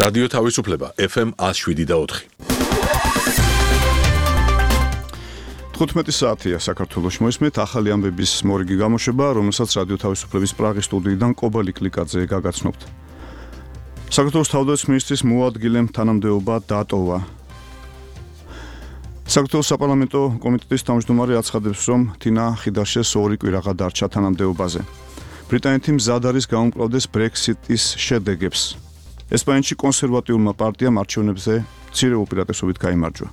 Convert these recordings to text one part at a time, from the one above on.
რადიო თავისუფლება FM 107.4. 15 საათია საქართველოში მოისმენთ ახალი ამბების მორიგი გამოშვება, რომელსაც რადიო თავისუფლების პრაღის სტუდიიდან კობალი კლიკაძე გაგაცნობთ. საქართველოს თავდაცვის მინისტრის მოადგილემ თანამდებობა დატოვა. საქართველოს საპარლამენტო კომიტეტის თავმჯდომარე აცხადებს, რომ თინა ხიდაშეს 2 კვირაღა დარჩა თანამდებობაზე. ბრიტანეთი მზად არის გაუმკლავდეს ბრექსიტის შედეგებს. ესპანეთში კონსერვატიულმა პარტიამ არჩევნებზე მცირე უპირატესობით გაიმარჯვა.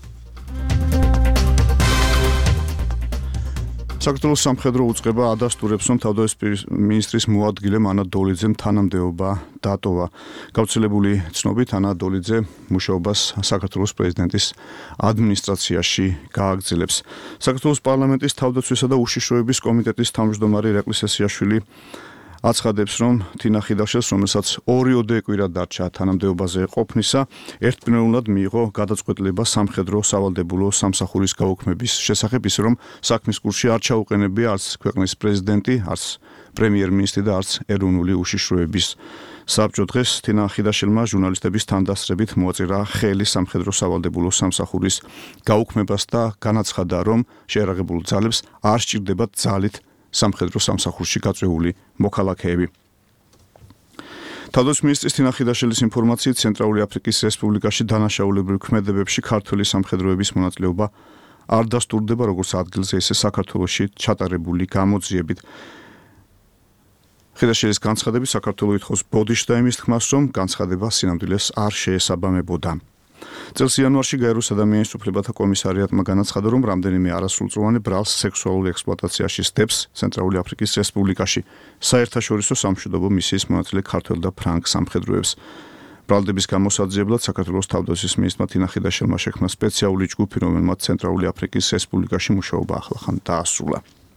საქართველოს სამხედრო უწყება ადასტურებს, რომ თავდაცვის მინისტრის მოადგილემ ანა დოლიძემ თანამდებობა დატოვა. გავრცელებული ცნობით ანა დოლიძე მუშაობას საქართველოს პრეზიდენტის ადმინისტრაციაში გააგრძელებს. საქართველოს პარლამენტის თავდაცვისა და უშიშროების კომიტეტის თავმჯდომარე ირაკლი სესიაშვილი აცხადებს, რომ თინა ხიდაშეს, რომელსაც 2 კვირა დარჩა თანამდებობაზე ყოფნისა, ერთპიროვნულად მიიღო გადაწყვეტილება სამხედრო სავალდებულო სამსახურის გაუქმების შესახებ, ისე რომ საქმის კურსში არ ჩაუყენებია არც ქვეყნის პრეზიდენტი, არც პრემიერ-მინისტრი და არც ეროვნული უშიშროების საბჭო. დღეს თინა ხიდაშელმა ჟურნალისტების თანდასწრებით მოაწერა ხელი სამხედრო სავალდებულო სამსახურის გაუქმებას და განაცხადა, რომ შეერაღებულ ძალებს არ სჭირდებათ ძალით სამხედრო სამსახურში გაწვეული მოქალაქეები. თავდაცვის მინისტრის თინა ხიდაშელის ინფორმაციით, ცენტრალური აფრიკის რესპუბლიკაში დანაშაულებრივ ქმედებებში ქართველი სამხედროების მონაწილეობა არ დასტურდება, როგორც ადგილზე, ისე საქართველოში ჩატარებული გამოძიებით. ხიდაშელის განცხადებით, საქართველო ითხოვს ბოდიშს და იმის თქმას, რომ განცხადება სინამდვილეს არ შეესაბამებოდა. წელს იანვარში გაეროს ადამიანის უფლებათა კომისარიატმა განაცხადა, რომ რამდენიმე არასრულწლოვანი ბრალს სექსუალურ ექსპლუატაციაში სდებს ცენტრალური აფრიკის რესპუბლიკაში საერთაშორისო სამშვიდობო მისიის მონაწილე ქართველ და ფრანგ სამხედროებს. ბრალდების გამოსაძიებლად საქართველოს თავდაცვის მინისტრმა თინა ხიდაშელმა შექმნა სპეციალური ჯგუფი, რომელმაც ცენტრალური აფრიკის რესპუბლიკაში მუშაობა ახლახან დაასრულა.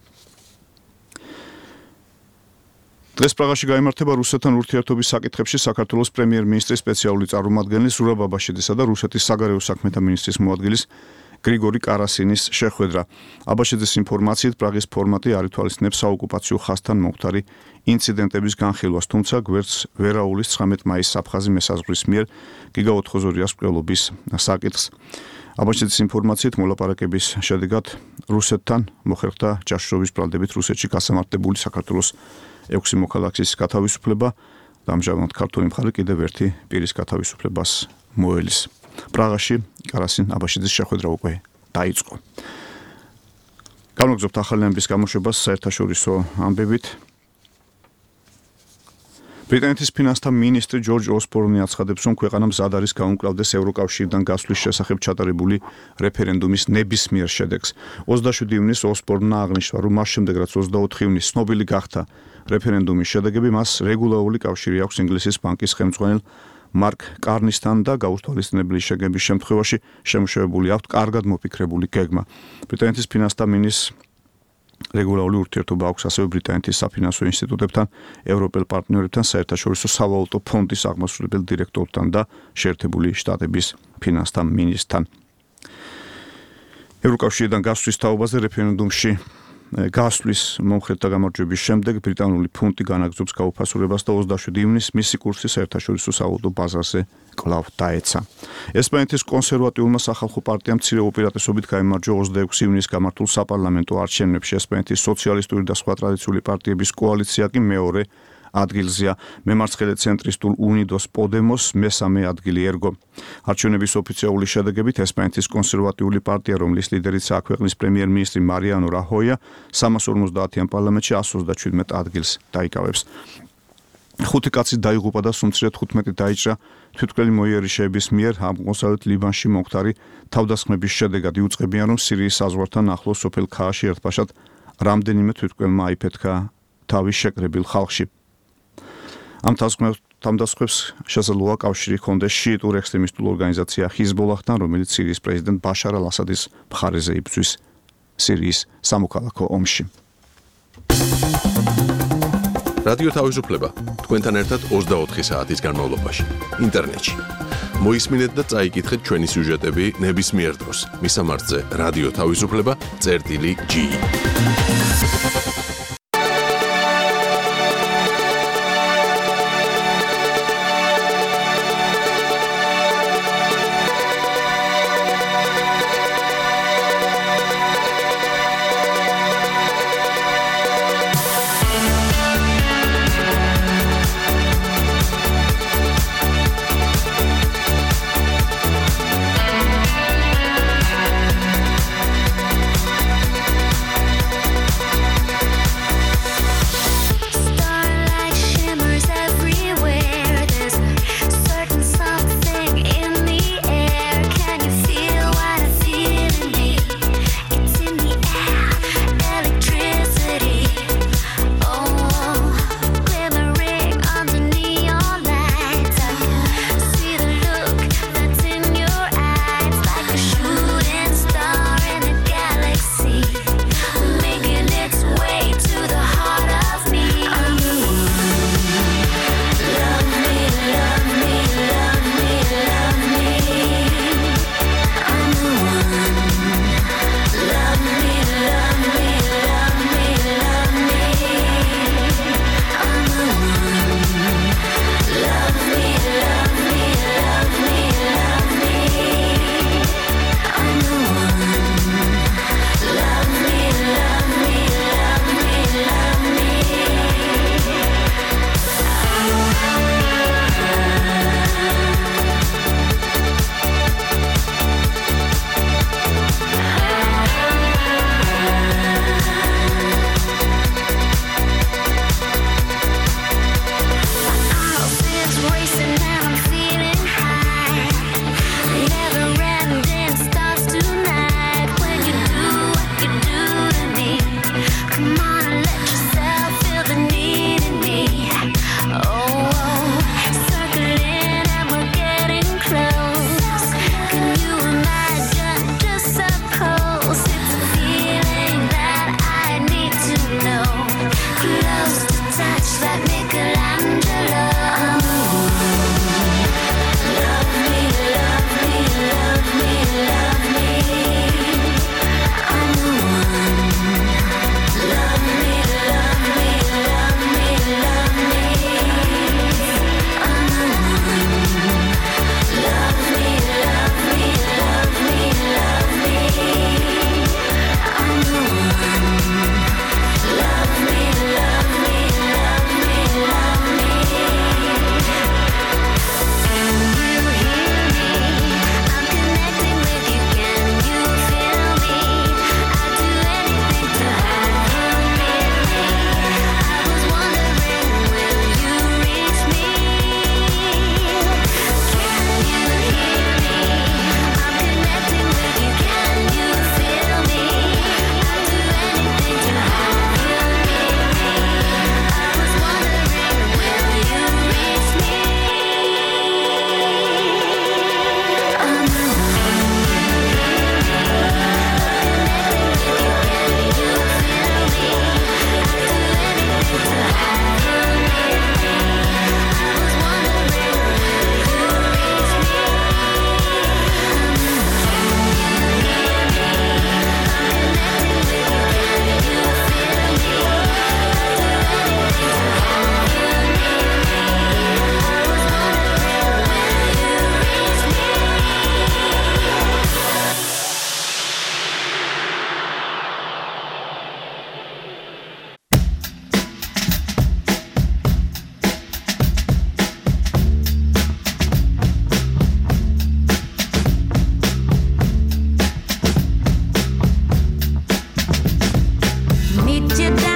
დღეს პრაღაში გაიმართება რუსეთთან ურთიერთობის საკითხებში საქართველოს პრემიერ-მინისტრის სპეციალური წარმომადგენლის ზურაბ აბაშიძისა და რუსეთის საგარეო საქმეთა მინისტრის მოადგილის გრიგორი კარასინის შეხვედრა. აბაშიძის ინფორმაციით, პრაღის ფორმატი არ ითვალისწინებს საოკუპაციო ხაზთან მომხდარი ინციდენტების განხილვას, თუმცა გვერდს ვერ აულის 19 მაისს აფხაზი მესაზღვრის მიერ გიგა 402-ას მკვლელობის საკითხს. აბაშიძის ინფორმაციით, მოლაპარაკების შედეგად რუსეთთან მოხერხდა ჯაშუშობის ბრალდებით რუსეთში გასამართლებული საქართველოს 6 მოქალაქის გათავისუფლება და ამჟამად ქართული მხარე კიდევ ერთი პირის გათავისუფლებას მოელის. პრაღაში კარასინ აბაშიძის შეხვედრა უკვე დაიწყო. განვაგრძობთ ახალი ამბების გამოშვებას საერთაშორისო ამბებით. ბრიტანეთის ფინანსთა მინისტრი ჯორჯ ოსბორნი აცხადებს, რომ ქვეყანა მზად არის გაუმკლავდეს ევროკავშირიდან გასვლის შესახებ ჩატარებული რეფერენდუმის ნებისმიერ შედეგს. 27 ივნისს ოსბორნმა აღნიშნა, რომ მას შემდეგ რაც 24 ივნისს ცნობილი გახდა რეფერენდუმის შედეგები, მას რეგულარული კავშირი აქვს ინგლისის ბანკის ხელმძღვანელ მარკ კარნისთან და გაურთვალისწინებელი შეგების შემთხვევაში შემუშავებული აქვს კარგად მოფიქრებული გეგმა. ბრიტანეთის ფინანსთა მინისტრს რეგულარული ურთიერთობა აქვს ასევე ბრიტანეთის საფინანსო ინსტიტუტებთან, ევროპელ პარტნიორებთან, საერთაშორისო სავალუტო ფონდის აღმასრულებელ დირექტორთან და შეერთებული შტატების ფინანსთა მინისტრთან. ევროკავშირიდან გასვლის თაობაზე რეფერენდუმში გასვლის მომხრეთა გამარჯვების შემდეგ ბრიტანული ფუნტი განაგრძობს გაუფასურებას და 27 ივნისს მისი კურსი საერთაშორისო სავალუტო ბაზარზე კვლავ დაეცა. ესპანეთის კონსერვატიულმა სახალხო პარტიამ მცირე უპირატესობით გაიმარჯვა 26 ივნისს გამართულ საპარლამენტო არჩევნებში. ესპანეთის სოციალისტური და სხვა ტრადიციული პარტიების კოალიცია კი მეორე ადგილზეა. მემარცხენე ცენტრისტულ უნიდოს პოდემოს მესამე ადგილი ერგო. არჩევნების ოფიციალური შედეგებით ესპანეთის კონსერვატიული პარტია, რომლის ლიდერიცაა ქვეყნის პრემიერ-მინისტრი მარიანო რაჰოია, 350-იან პარლამენტში 127 ადგილს დაიკავებს. 5 კაცი დაიღუპა და სუმცირად 15 დაიჭრა თვითმკვლელი მოიერიშეების მიერ აღმოსავლეთ ლიბანში მომხდარი თავდასხმების შედეგად. იუწყებიან, რომ სირიის საზღვართან ახლოს სოფელ ქააში ერთბაშად რამდენიმე თვითმკვლელმა აიფეთქა თავი შეკრებილ ხალხში. ამ თავდასხმებს შესაძლოა კავშირი ჰქონდეს შიიტურ ექსტრემისტულ ორგანიზაცია ჰიზბოლაჰთან, რომელიც სირიის პრეზიდენტ ბაშარ ალ-ასადის მხარეზე იბრძვის სირიის სამოქალაქო ომში. რადიო თავისუფლება თქვენთან ერთად 24 საათის განმავლობაში ინტერნეტში. მოისმინეთ და წაიკითხეთ ჩვენი სიუჟეტები ნებისმიერ დროს. მისამართზე რადიო თავისუფლება.gi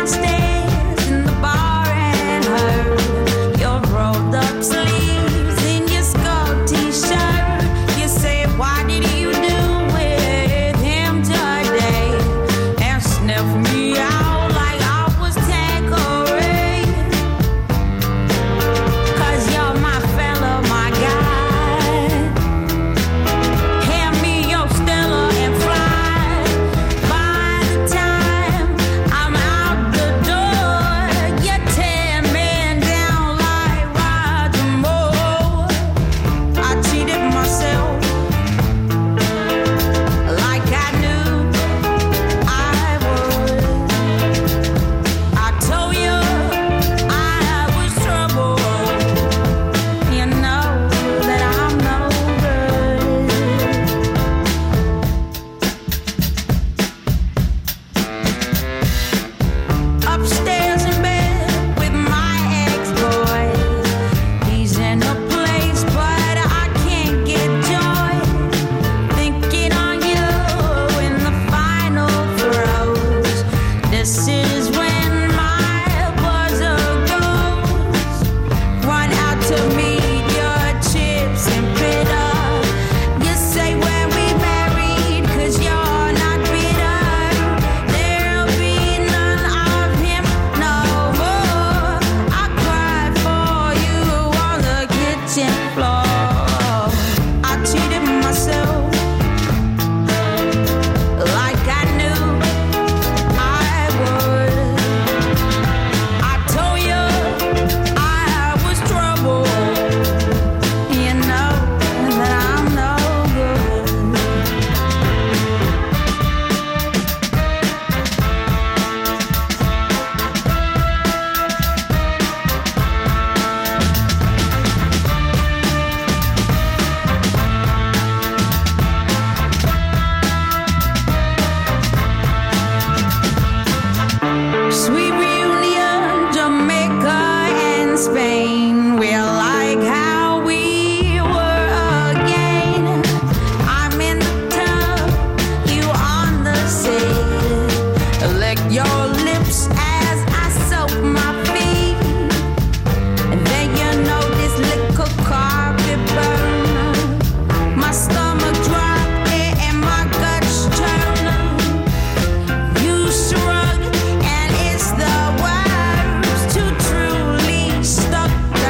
Stuck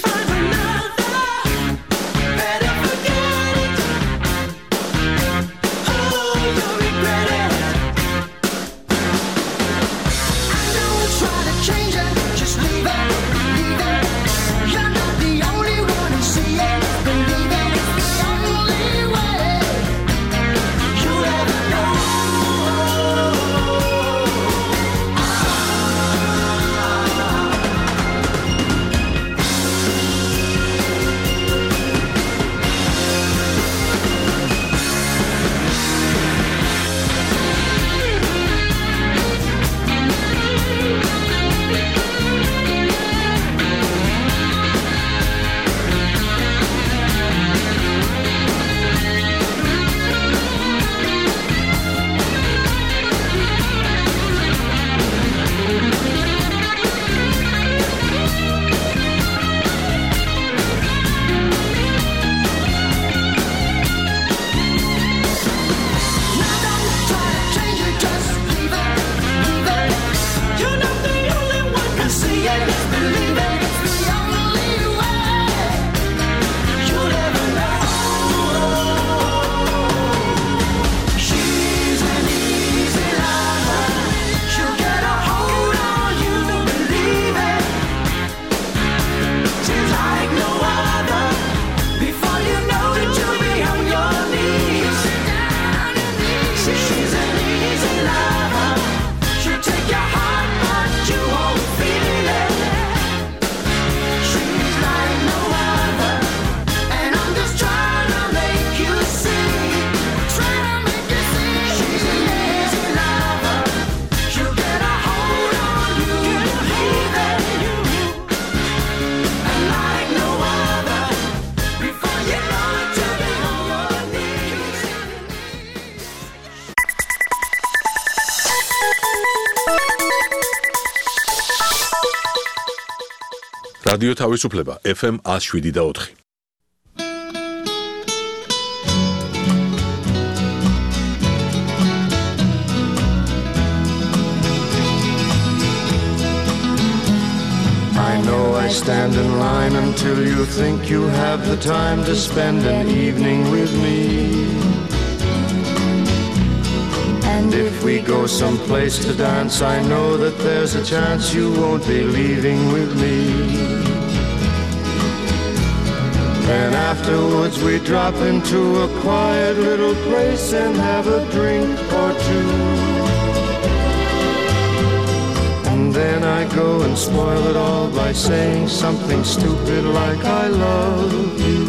რადიო თავისუფლება FM 107.4. I know I stand in line until you think you have the time to spend an evening with me. And if we go someplace to dance, I know that there's a chance you won't be leaving with me. Then afterwards we drop into a quiet little place and have a drink or two. And then I go and spoil it all by saying something stupid like I love you.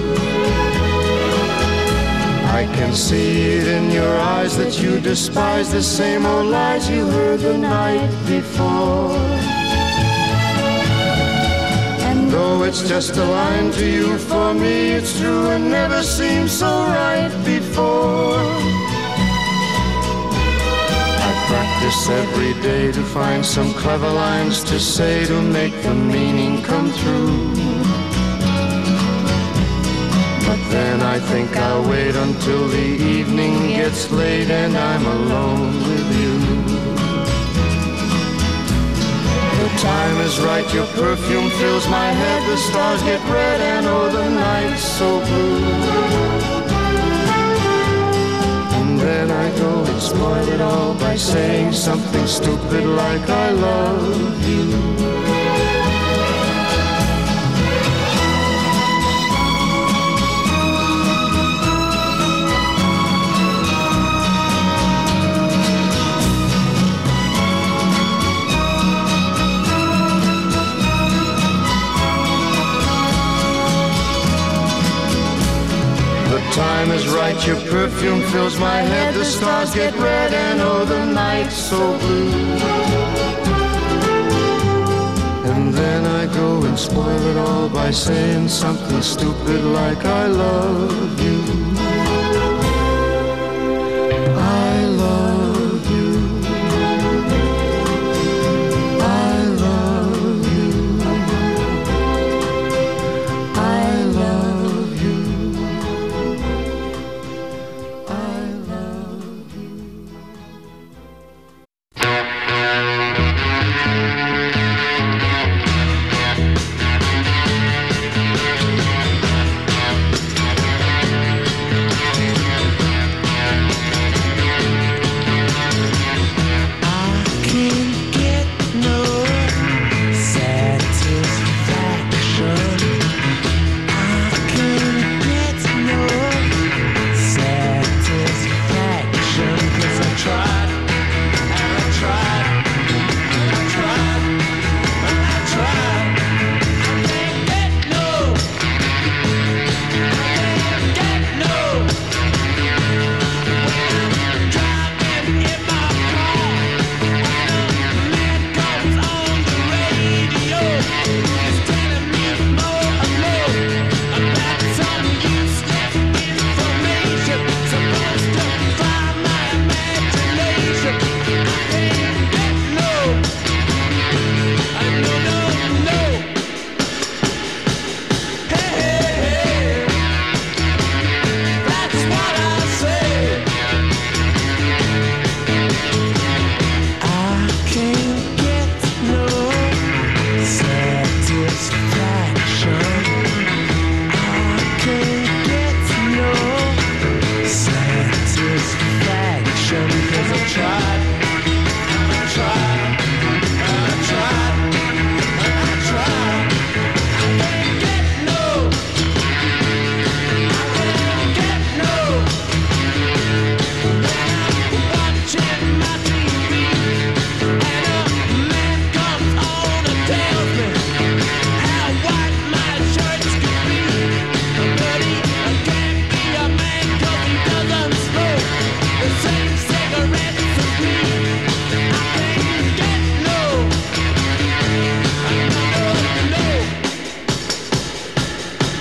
I can see it in your eyes that you despise the same old lies you heard the night before. And though it's just a line to you, for me it's true and never seemed so right before. I practice every day to find some clever lines to say to make the meaning come through. But then I think I'll wait until the evening gets late and I'm alone with you. The time is right, your perfume fills my head, the stars get red and oh the night's so blue. And then I go and spoil it all by saying something stupid like I love you. The time is right, your perfume fills my head, the stars get red and oh the night's so blue. And then I go and spoil it all by saying something stupid like I love you. I love you. I love you. I love you.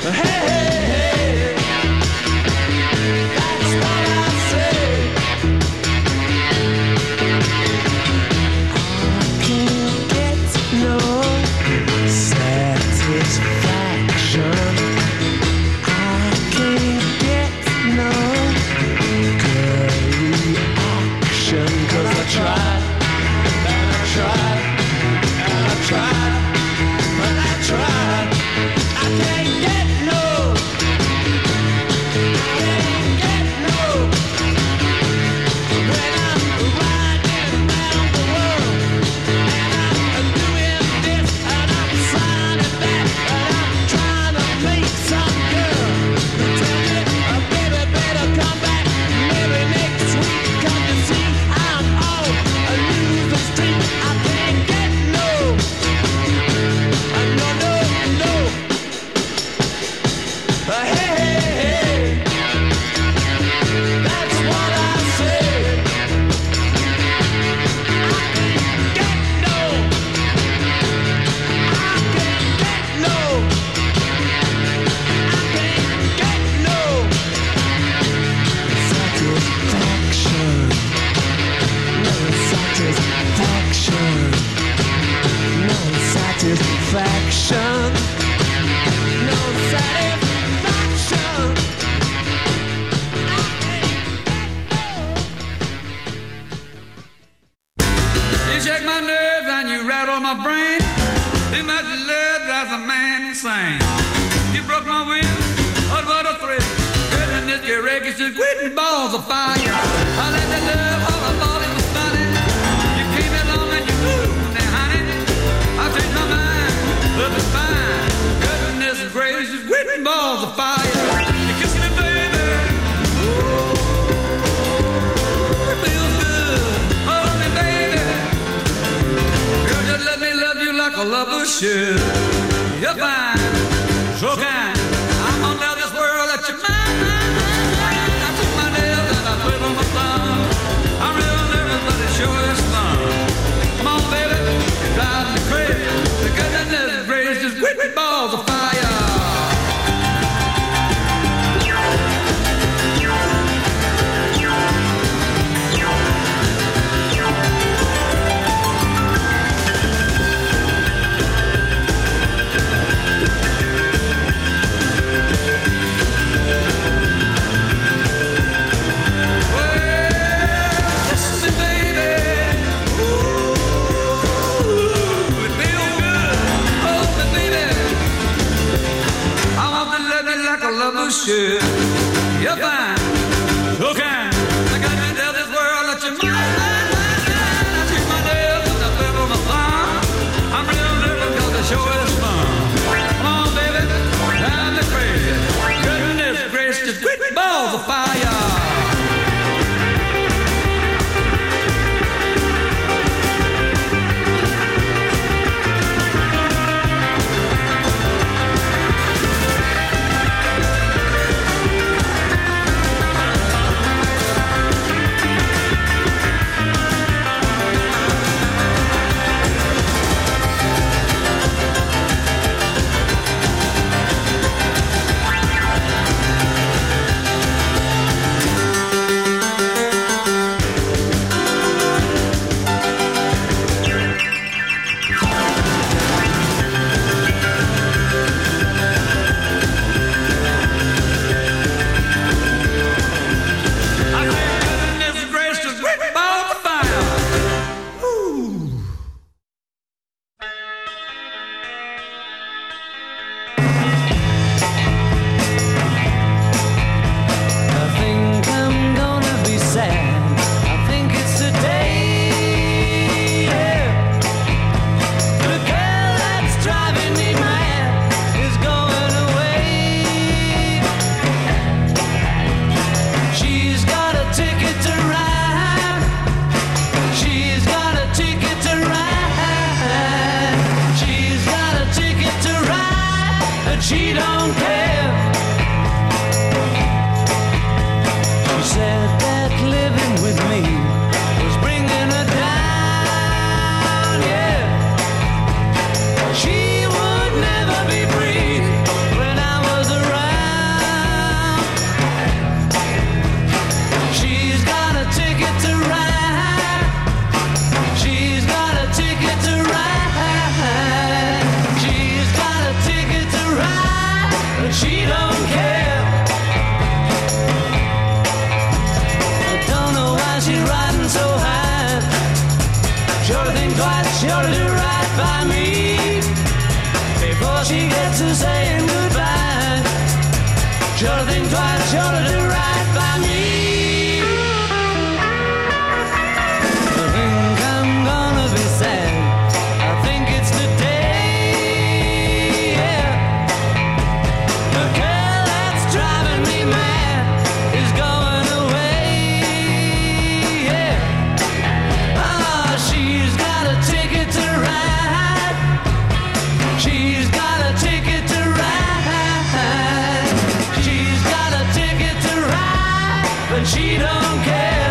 She would never be free when I was around. she don't care. I don't know why she's riding so high. Sure to think twice, sure to do right by me before she gets to saying goodbye. Sure to think twice, sure to do right by me. I think I'm gonna be sad. I think it's today, yeah. The girl that's driving me mad is going away, yeah. Ah, she's got a ticket to ride. She's got a ticket to ride. She's got a ticket to ride, but she don't care.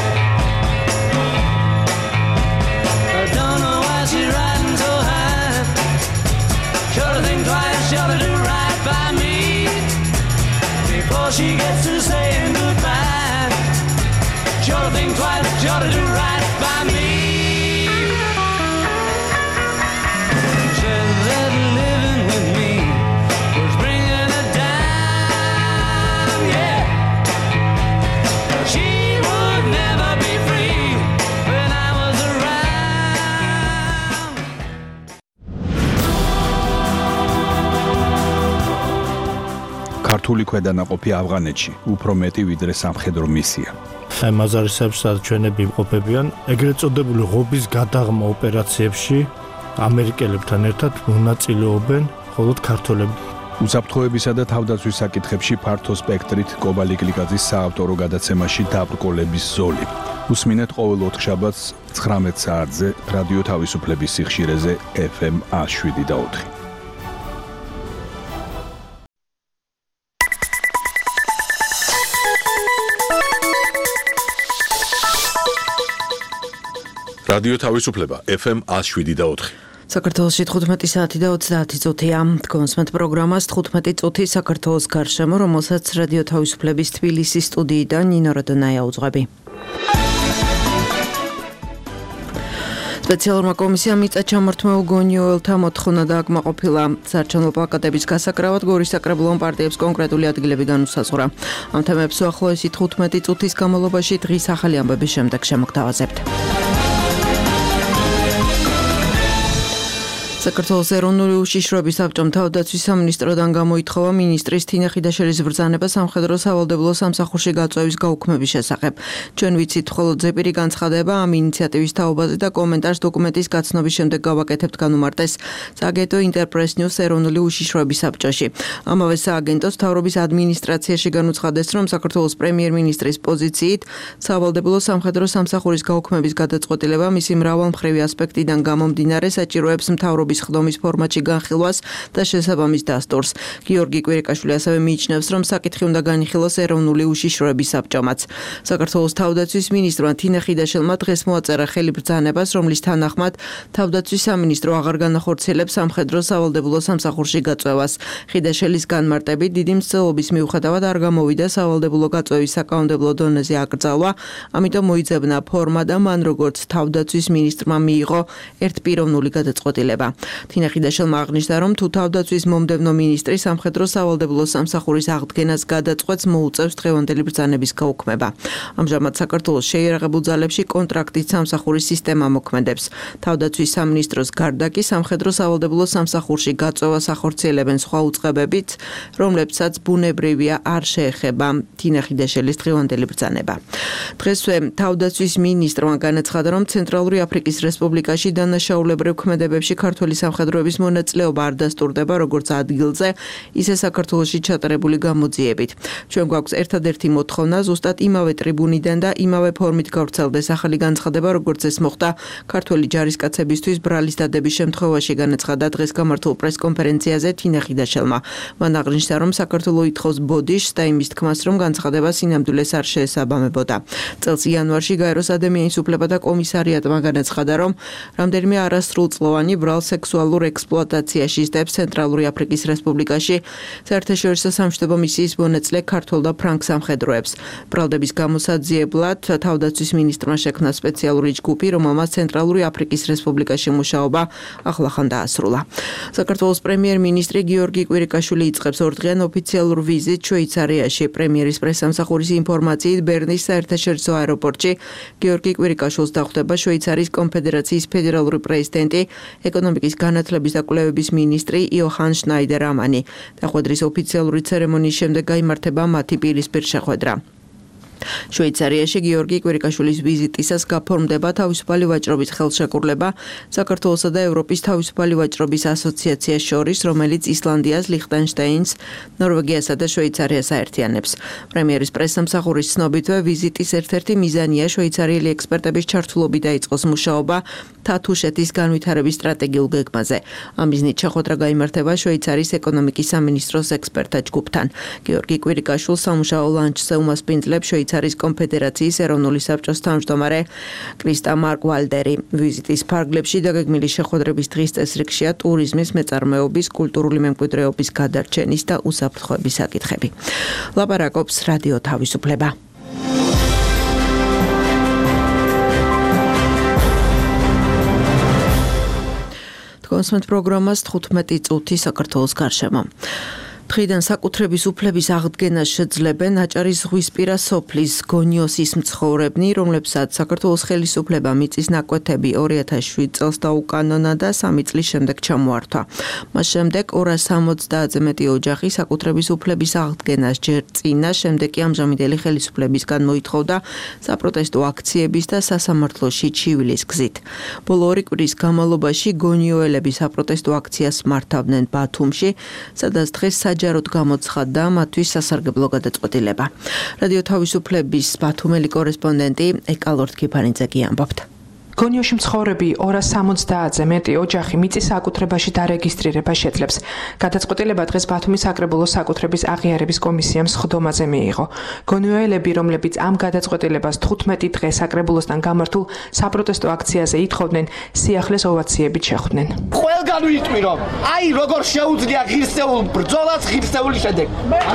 I don't know why she's riding so high. Sure to think twice, sure to do right by me before she gets to saying goodbye. Sure to think twice, sure to do right by me. Said that living with me was bringing her down, yeah. She would never be free when I was around. ქართული ქვედანაყოფი ავღანეთში უფრო მეტი ვიდრე სამხედრო მისია. აი მაზარისებს ჩვენები იმყოფებიან ეგრეთ წოდებული ღობის გადაღმა ოპერაციებში ამერიკელებთან ერთად მონაწილეობენ მხოლოდ ქართველები. უსაფრთხოებისა და თავდაცვის საკითხებში ფართო სპექტრით კობალი გლიკაძის საავტორო გადაცემაში დაბრკოლების ზოლი. უსმინეთ ყოველ 4 შაბათს 19 საათზე რადიო თავისუფლების სიხშირეზე FM 107.4. რადიო თავისუფლება FM 107.4. საქართველოში 15 საათი და 30 წუთია. კონსმეთ პროგრამას 15 წუთი საქართველოს გარშემო, რომელსაც რადიო თავისუფლების თბილისის სტუდიიდან ნინო როდონაია უძღვები. სპეციალურმა კომისიამ მიწა ჩამორთმეულ გონიოელთა მოთხოვნა დააკმაყოფილა. საარჩევნო პლაკატების გასაკრავად გორის საკრებულო პარტიებს კონკრეტული ადგილები განუსაზღვრა. ამ თემებს უახლოესი 15 წუთის განმავლობაში დღის ახალი ამბების შემდეგ შემოგთავაზებთ. საქართველოს ეროვნული უშიშროების საბჭომ თავდაცვის სამინისტროდან გამოითხოვა მინისტრის თინა ხიდაშელის ბრძანება სამხედრო სავალდებულო სამსახურში გაწვევის გაუქმების შესახებ. ჩვენ ვიცით მხოლოდ ზეპირი განცხადება ამ ინიციატივის თაობაზე და კომენტარს დოკუმენტის გაცნობის შემდეგ გავაკეთებთ განუმარტეს სააგენტო ინტერპრეს ნიუს ეროვნული უშიშროების საბჭოში. ამავე სააგენტოს მთავრობის ადმინისტრაციაში განუცხადეს, რომ საქართველოს პრემიერ-მინისტრის პოზიციით სავალდებულო სამხედრო სამსახურის გაუქმების გადაწყვეტილება მისი მრავალმხრივი ასპექტიდან გამომდინარე საჭიროებს მთავრობის ხდომის ფორმატში განხილვას და შესაბამის დასტურს. გიორგი კვირიკაშვილი ასევე მიიჩნევს, რომ საკითხი უნდა განიხილოს ეროვნული უშიშროების საბჭომაც. საქართველოს თავდაცვის მინისტრმა თინა ხიდაშელმა დღეს მოაწერა ხელი ბრძანებას, რომლის თანახმად თავდაცვის სამინისტრო აღარ განახორციელებს სამხედრო სავალდებულო სამსახურში გაწვევას. ხიდაშელის განმარტებით დიდი მსწელობის მიუხედავად არ გამოვიდა სავალდებულო გაწვევის საკანონმდებლო დონეზე აკრძალვა, ამიტომ მოიძებნა ფორმა და მან როგორც თავდაცვის მინისტრმა მიიღო ერთპიროვნული გადაწყვეტილება. თინა ხიდაშელმა აღნიშნა, რომ თუ თავდაცვის მომდევნო მინისტრი სამხედრო სავალდებულო სამსახურის აღდგენას გადაწყვეტს, მოუწევს დღევანდელი ბრძანების გაუქმება. ამჟამად საქართველოს შეიარაღებულ ძალებში კონტრაქტით სამსახურის სისტემა მოქმედებს. თავდაცვის სამინისტროს გარდა კი სამხედრო სავალდებულო სამსახურში გაწვევას ახორციელებენ სხვა უწყებებიც, რომლებსაც ბუნებრივია არ შეეხება თინა ხიდაშელის დღევანდელი ბრძანება. დღესვე თავდაცვის მინისტრმა განაცხადა, რომ ცენტრალური აფრიკის რესპუბლიკაში დანაშაულებრივ ქმედებებში ქართველი სამხედროების მონაწილეობა არ დასტურდება როგორც ადგილზე, ისე საქართველოში ჩატარებული გამოძიებით. ჩვენ გვაქვს ერთადერთი მოთხოვნა ზუსტად იმავე ტრიბუნიდან და იმავე ფორმით გავრცელდეს ახალი განცხადება, როგორც ეს მოხდა ქართველი ჯარისკაცებისთვის ბრალის დადების შემთხვევაში, განაცხადა დღეს გამართულ პრესკონფერენციაზე თინა ხიდაშელმა. მან აღნიშნა, რომ საქართველო ითხოვს ბოდიშს და იმის თქმას, რომ განცხადება სინამდვილეს არ შეესაბამებოდა. წელს იანვარში გაეროს ადამიანის უფლებათა კომისარიატმა განაცხადა, რომ რამდენიმე არასრულწლოვანი ბრალ სექსუალურ ექსპლუატაციაში ისდებს ცენტრალური აფრიკის რესპუბლიკაში საერთაშორისო სამშვიდობო მისიის მონაწილე ქართველ და ფრანგ სამხედროებს. ბრალდების გამოსაძიებლად თავდაცვის მინისტრმა შექმნა სპეციალური ჯგუფი, რომელმაც ცენტრალური აფრიკის რესპუბლიკაში მუშაობა ახლახან დაასრულა. საქართველოს პრემიერ-მინისტრი გიორგი კვირიკაშვილი იწყებს ორდღიან ოფიციალურ ვიზიტ შვეიცარიაში. პრემიერის პრესამსახურის ინფორმაციით ბერნის საერთაშორისო აეროპორტში გიორგი კვირიკაშვილს დახვდება შვეიცარიის კონფედერაციის ფედერალური პრეზიდენტი, ეკონომიკის განათლების და კვლევების მინისტრი იოჰან შნაიდერ-ამანი. დახვედრის ოფიციალური ცერემონიის შემდეგ გაიმართება მათი პირისპირ შეხვედრა. შვეიცარიაში გიორგი კვირიკაშვილის ვიზიტისას გაფორმდება თავისუფალი ვაჭრობის ხელშეკრულება საქართველოსა და ევროპის თავისუფალი ვაჭრობის ასოციაციას შორის, რომელიც ისლანდიას, ლიხტენშტაინს, ნორვეგიასა და შვეიცარიას აერთიანებს. პრემიერის პრესამსახურის ცნობითვე ვიზიტის ერთ-ერთი მიზანია შვეიცარიელი ექსპერტების ჩართულობით დაიწყოს მუშაობა თათუშეთის განვითარების სტრატეგიულ გეგმაზე. ამ მიზნით შეხვედრა გაიმართება შვეიცარიის ეკონომიკის სამინისტროს ექსპერტთა ჯგუფთან. გიორგი კვირიკაშვილს სამუშაო ლანჩზე უმასპინძლებს შვეიცარიის კონფედერაციის ეროვნული საბჭოს თავმჯდომარე კრისტა მარკ-ვალდერი. ვიზიტის ფარგლებში დაგეგმილი შეხვედრების დღის წესრიგშია ტურიზმის, მეწარმეობის, კულტურული მემკვიდრეობის გადარჩენის და უსაფრთხოების საკითხები. ლაპარაკობს რადიო თავისუფლება. კონსმეთ პროგრამას 15 წუთი საქართველოს გარშემო. დღიდან საკუთრების უფლების აღდგენას შეძლებენ აჭარის ზღვისპირა სოფლის გონიოსის მცხოვრებნი, რომლებსაც საქართველოს ხელისუფლება მიწის ნაკვეთები 2007 წელს დაუკანონა და 3 წლის შემდეგ ჩამოართვა. მას შემდეგ 270-ზე მეტი ოჯახი საკუთრების უფლების აღდგენას ჯერ წინა, შემდეგ კი ამჟამინდელი ხელისუფლებისგან მოითხოვდა საპროტესტო აქციების და სასამართლოში ჩივილის გზით. ბოლო 2 კვირის განმავლობაში გონიოელები საპროტესტო აქციას მართავდნენ ბათუმში, სადაც დღეს საჯაროდ გამოცხადდა მათთვის სასარგებლო გადაწყვეტილება. რადიო თავისუფლების ბათუმელი კორესპონდენტი ეკალორთ ქიფანიძე ამბობთ. გონიოში მცხოვრები 270-ზე მეტი ოჯახი მიწის საკუთრებაში დარეგისტრირება შეძლებს. გადაწყვეტილება დღეს ბათუმის საკრებულოს საკუთრების აღიარების კომისიამ სხდომაზე მიიღო. გონიოელები, რომლებიც ამ გადაწყვეტილებას 15 დღე საკრებულოსთან გამართულ საპროტესტო აქციაზე ითხოვდნენ, სიახლეს ოვაციებით შეხვდნენ. ყველგან ვიტყვი, რომ აი როგორ შეუძლია ღირსეულ ბრძოლას ღირსეული შედეგი.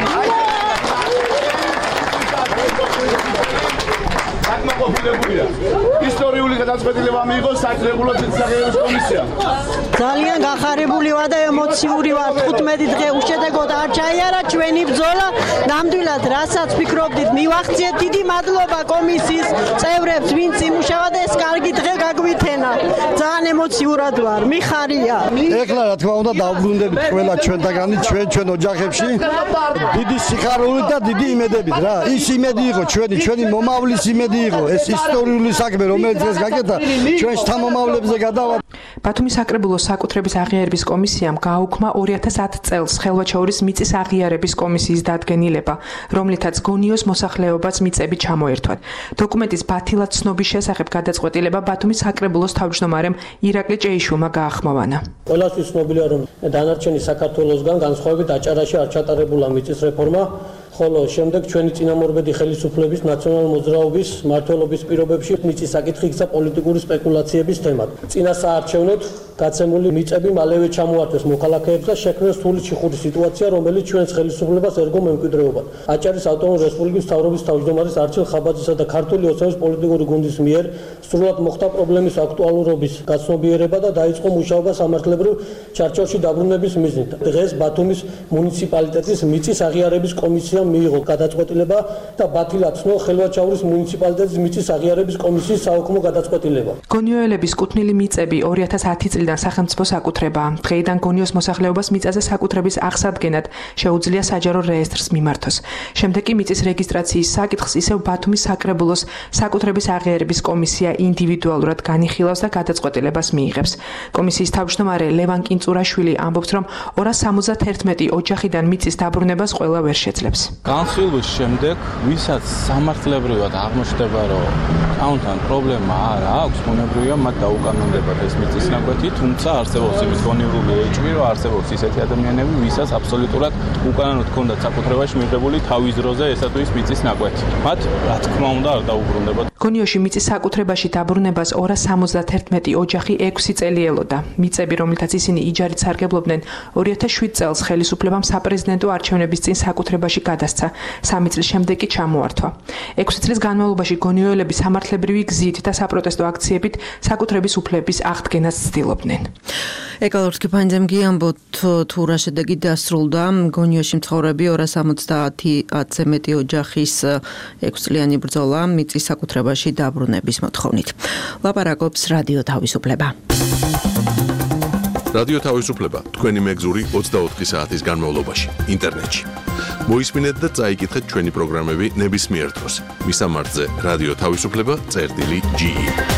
აკმაყოფილებულია. ისტორიული გადაწყვეტილება მიიღო საკრებულოს აღიარების კომისიამ. ძალიან გახარებული ვარ და ემოციური ვარ. 15 დღე უშედეგოდ არ ჩაიარა ჩვენი ბრძოლა. ნამდვილად, რასაც ვფიქრობდით, მივახციეთ. დიდი მადლობა კომისიის წევრებს, ვინც იმუშავა და ეს კარგი დღე გაგვითენა. ძალიან ემოციურად ვარ. მიხარია. ეხლა რა თქმა უნდა დავბრუნდებით ყველა ჩვენთაგანი, ჩვენ ოჯახებში. დიდი სიხარული და დიდი იმედებით რა. ის იმედი იყო ჩვენი მომავლის იმედი. ეს ისტორიული საქმე, რომელიც ეს გაკეთა, ჩვენს თანამომავლებზე გადავა. ბათუმის საკრებულოს საკუთრების აღიარების კომისიამ გააუქმა 2010 წელს ხელვაჩაურის მიწის აღიარების კომისიის დადგენილება, რომლითაც გონიოს მოსახლეობაც მიწები ჩამოერთვათ. დოკუმენტის ბათილად ცნობის შესახებ გადაწყვეტილება ბათუმის საკრებულოს თავმჯდომარემ ირაკლი ჭეიშვილმა გაახმოვანა. ყველასთვის ცნობილია, რომ დანარჩენი საქართველოსგან განსხვავებით აჭარაში არ ჩატარებულა მიწის რეფორმა. ხოლო შემდეგ ჩვენი წინამორბედი ხელისუფლების ნაციონალური მოძრაობის მმართველობის პირობებში მიწის საკითხი იქცა პოლიტიკური სპეკულაციების თემად. წინა საარჩევნოდ გაცემული მიწები მალევე ჩამოართვეს მოქალაქეებს და შექმნეს რთული ჩიხური სიტუაცია, რომელიც ჩვენს ხელისუფლებას ერგო მემკვიდრეობად. აჭარის ავტონომიური რესპუბლიკის მთავრობის თავმჯდომარის არჩილ ხაბაძისა და ქართული ოცნების პოლიტიკური გუნდის მიერ სრულად მოხდა პრობლემის აქტუალურობის გაცნობიერება და დაიწყო მუშაობა სამართლებრივ ჩარჩოში დაბრუნების მიზნით. დღეს ბათუმის მუნიციპალიტეტის მიწის აღიარების კომისიამ მიიღო გადაწყვეტილება და ბათილად ცნო ხელვაჩაურის მუნიციპალიტეტის მიწის აღიარების კომისიის საუქმო გადაწყვეტილება. გონიოელების კუთვნილი მიწები 2010 წლიდან სახელმწიფოს საკუთრებაა. დღეიდან გონიოს მოსახლეობას მიწაზე საკუთრების აღსადგენად შეუძლია საჯარო რეესტრს მიმართოს. შემდეგ კი მიწის რეგისტრაციის საკითხს ისევ ბათუმის საკრებულოს საკუთრების აღიარების კომისია ინდივიდუალურად განიხილავს და გადაწყვეტილებას მიიღებს. კომისიის თავმჯდომარე ლევან კინწურაშვილი ამბობს, რომ 271 ოჯახიდან მიწის დაბრუნებას ყველა ვერ შეძლებს. განხილვის შემდეგ, ვისაც სამართლებრივად აღმოჩნდება, რომ ამთან პრობლემა არ აქვს, უნებრივია მათ დაუკანონდებათ ეს მიწის ნაკვეთით თუმცა არსებობს იმის გონივრული ეჭვი, რომ არსებობს ისეთი ადამიანები, ვისაც აბსოლუტურად უკანონოდ ჰქონდათ საკუთრებაში მიღებული თავის დროზე ესა თუ ის მიწის ნაკვეთი. მათ რა თქმა უნდა არ დაუბრუნდებათ. გონიოში მიწის საკუთრებაში დაბრუნებას 271 ოჯახი 6 წელი ელოდა. მიწები, რომელთაც ისინი იჯარით სარგებლობდნენ, 2007 წელს ხელისუფლებამ საპრეზიდენტო არჩევნების წინ საკუთრებაში გადასცა. 3 წლის შემდეგ კი ჩამოართვა. 6 წლის განმავლობაში გონიოელები სამართლებრივი გზით და საპროტესტო აქციებით საკუთრების უფლების აღდგენას ცდილობდნენ. ეკალორსკი ფანძემგი ამბობთ თუ რა შედეგი დასრულდა. გონიოში მცხოვრები 270-ზე მეტი ოჯახის 6 წლიანი ბრძოლა მიწის საკუთრებაში დაბრუნების მოთხოვნით. ლაპარაკობს რადიო თავისუფლება. რადიო თავისუფლება თქვენი მეგზური 24 საათის განმავლობაში ინტერნეტში. მოისმინეთ და წაიკითხეთ ჩვენი პროგრამები ნებისმიერ დროს. მისამართზე რადიო თავისუფლება.ge.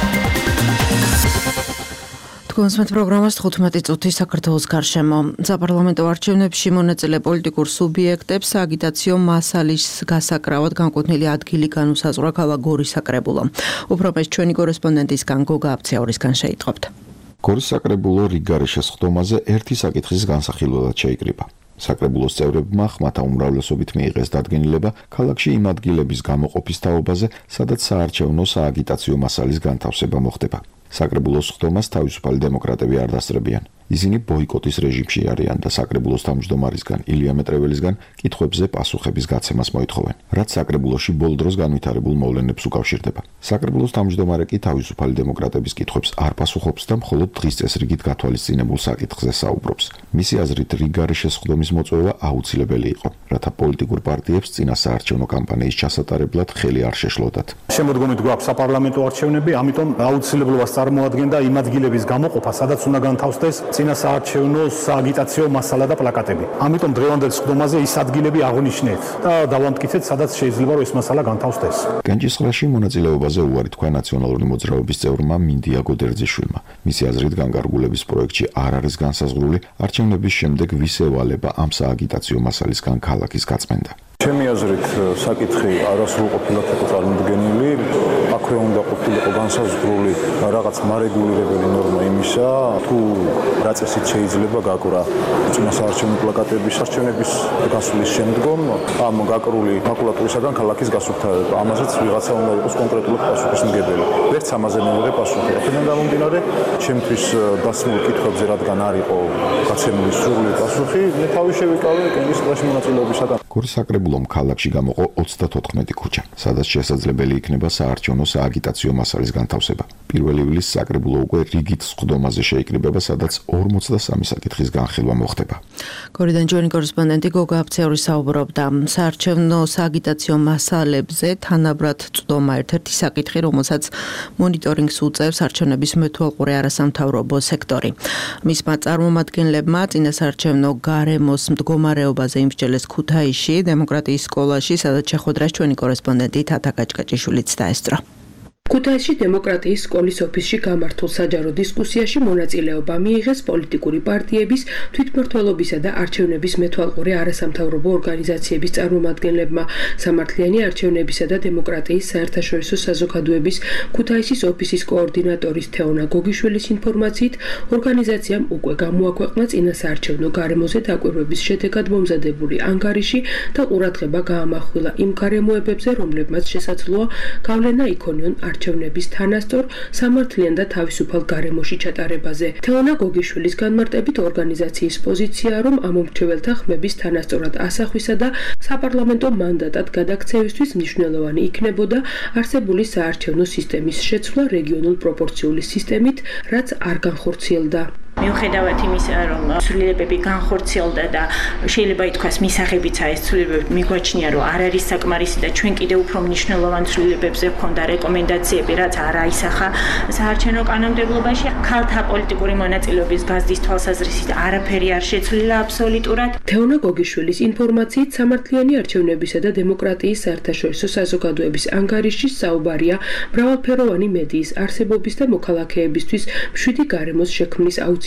თქვენს პროგრამას 15 წუთი საქართველოს გარშემო. საპარლამენტო არჩევნებში მონაწილე პოლიტიკურ სუბიექტებს აგიტაციო მასალის გასაკრავად განკუთვნილი ადგილი განუსაზღვრა ქალაქ გორის საკრებულო. უფრო მეტ ჩვენი კორესპონდენტისგან გოგა აფცეორისგან შეიტყობთ. გორის საკრებულო რიგგარეშე სხდომაზე ერთი საკითხის განსახილველად შეიკრიბა. საკრებულოს წევრებმა ხმათა უმრავლესობით მიიღეს დადგენილება ქალაქში იმ ადგილების გამოყოფის თაობაზე, სადაც საარჩევნო სააგიტაციო მასალის განთავსება მოხდება. საკრებულოს სხდომას თავისუფალი დემოკრატები არ დასწრებიან. ისინი ბოიკოტის რეჟიმში არიან და საკრებულოს თავმჯდომარისგან ილია მეტრეველისგან კითხვებზე პასუხების გაცემას მოითხოვენ, რაც საკრებულოში ბოლო დროს განვითარებულ მოვლენებს უკავშირდება. საკრებულოს თავმჯდომარე კი თავისუფალი დემოკრატების კითხვებს არ პასუხობს და მხოლოდ დღის წესრიგით გათვალისწინებულ საკითხზე საუბრობს. მისი აზრით რიგგარეშე სხდომის მოწვევა აუცილებელი იყო, რათა პოლიტიკურ პარტიებს წინა საარჩევნო კამპანიის ჩასატარებლად ხელი არ შეშლოდათ. შემოდგომით გვაქვს საპარლამენტო არჩევნები, ამიტომ აუცილებლობას წარმოადგენდა იმ ადგილების გამოყოფა, სადაც უნდა განთავსდეს წინა საარჩევნო სააგიტაციო მასალა და პლაკატები. ამიტომ დღევანდელ სხდომაზე ის ადგილები აღნიშნეთ და დავამტკიცეთ, სადაც შეიძლება რომ ეს მასალა განთავსდეს. განჭისყრაში მონაწილეობაზე უარი თქვა ნაციონალური მოძრაობის წევრმა მინდია გოდერძიშვილმა. მისი აზრით განკარგულების პროექტში არ არის განსაზღვრული არჩევნების შემდეგ ვის ევალება ამ სააგიტაციო მასალისგან ქალაქის გაწმენდა. ჩემი აზრით საკითხი არასრულყოფილად იყო წარმოდგენილი, აქვე უნდა ყოფილიყო განსაზღვრული რაღაც მარეგულირებელი ნორმა იმისა, თუ რა წესით შეიძლება გაკვრა წინა საარჩევნო პლაკატების არჩევნების გასვლის შემდგომ ამ გაკრული მაკულატურისაგან ქალაქის გასუფთავება. ამაზეც ვიღაცა უნდა იყოს კონკრეტულად პასუხისმგებელი. ვერც ამაზე მივიღე პასუხი. აქედან გამომდინარე, ჩემთვის დასმულ კითხვებზე რადგან არ იყო გაცემული სრული პასუხი, მე თავი შევიკავე კენჭისყრაში მონაწილეობისაგან. გორის საკრებულომ ქალაქში გამოყო 34 ქუჩა, სადაც შესაძლებელი იქნება საარჩევნო სააგიტაციო მასალის განთავსება. 1 ივლისს საკრებულო უკვე რიგით სხდომაზე შეიკრიბება, სადაც 43 საკითხის განხილვა მოხდება. გორიდან ჩვენი კორესპონდენტი გოგა აფცეორი საუბრობდა. საარჩევნო სააგიტაციო მასალებზე თანაბრად წვდომა ერთ-ერთი საკითხი, რომელსაც მონიტორინგს უწევს არჩევნების მეთვალყურე არასამთავრობო სექტორი. მისმა წარმომადგენლებმა წინასაარჩევნო გარემოს მდგომარეობაზე იმსჯელეს ქუთაისში, დემოკრატიის სკოლაში, სადაც შეხვედრას ჩვენი კორესპონდენტი თათა გაჭკაჭიშვილიც დაესწრო. ქუთაისში დემოკრატიის სკოლის ოფისში გამართულ საჯარო დისკუსიაში მონაწილეობა მიიღეს პოლიტიკური პარტიების, თვითმმართველობისა და არჩევნების მეთვალყურე არასამთავრობო ორგანიზაციების წარმომადგენლებმა. სამართლიანი არჩევნებისა და დემოკრატიის საერთაშორისო საზოგადოების ქუთაისის ოფისის კოორდინატორის თეონა გოგიშვილის ინფორმაციით, ორგანიზაციამ უკვე გამოაქვეყნა წინასაარჩევნო გარემოზე დაკვირვების შედეგად მომზადებული ანგარიში და ყურადღება გაამახვილა იმ გარემოებებზე, რომლებმაც შესაძლოა გავლენა იქონიონ არჩევნების თანასწორ, სამართლიან და თავისუფალ გარემოში ჩატარებაზე. თეონა გოგიშვილის განმარტებით ორგანიზაციის პოზიციაა, რომ ამ მომრჩეველთა ხმების თანასწორად ასახვისა და საპარლამენტო მანდატად გადაქცევისთვის მნიშვნელოვანი იქნებოდა არსებული საარჩევნო სისტემის შეცვლა რეგიონულ პროპორციული სისტემით, რაც არ განხორციელდა. მიუხედავად იმისა, რომ ცვლილებები განხორციელდა და შეიძლება ითქვას მისაღებიცა ეს ცვლილებები მიგვაჩნია, რომ არ არის საკმარისი და ჩვენ კიდევ უფრო მნიშვნელოვან ცვლილებებზე გვქონდა რეკომენდაციები, რაც არ აისახა საარჩევნო კანონმდებლობაში. ქალთა პოლიტიკური მონაწილეობის გაზრდის თვალსაზრისით არაფერი არ შეცვლილა აბსოლუტურად. თეონა გოგიშვილის ინფორმაციით, სამართლიანი არჩევნებისა და დემოკრატიის საერთაშორისო საზოგადოების ანგარიშში საუბარია მრავალფეროვანი მედიის არსებობის და მოქალაქეებისთვის მშვიდი გარემოს შექმნის აუცილებლობაზე.